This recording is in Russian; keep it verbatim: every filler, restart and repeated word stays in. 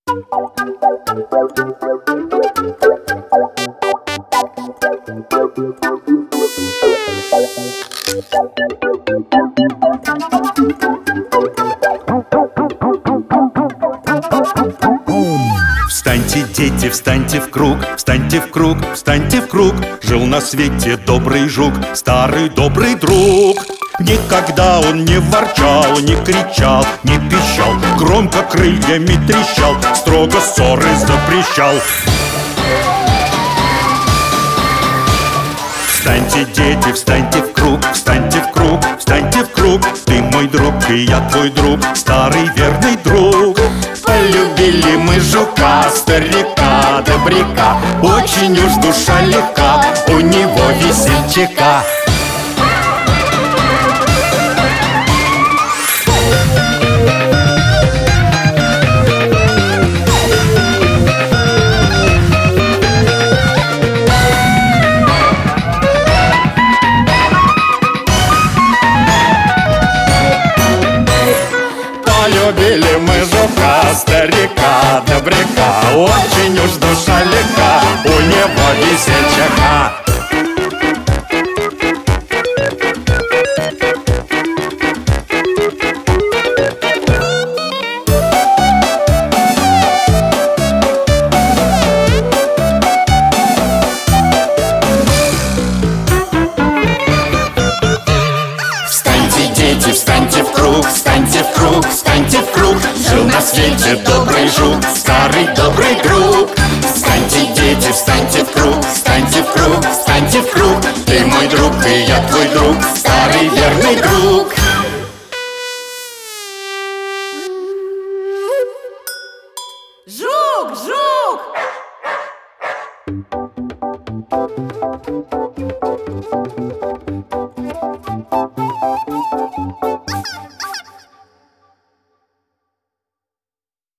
Встаньте, дети, встаньте в круг, встаньте в круг, встаньте в круг. Жил на свете добрый жук, старый добрый друг. Никогда он не ворчал, не кричал, не пищал, громко крыльями трещал, строго ссоры запрещал. Встаньте, дети, встаньте в круг, встаньте в круг, встаньте в круг. Ты мой друг, и я твой друг, старый верный друг. Полюбили мы жука, старика, добряка, очень уж душа легка, у него весельчака. Полюбили мы жука, старика, добряка, очень уж душа легка, у него весельчака. Дети, встаньте в круг, встаньте в круг, встаньте в круг. Жил на свете добрый жук, старый добрый друг. Встаньте, дети, встаньте в круг, встаньте в круг, встаньте в круг. Ты мой друг, и я твой друг, старый верный друг. Жук, жук!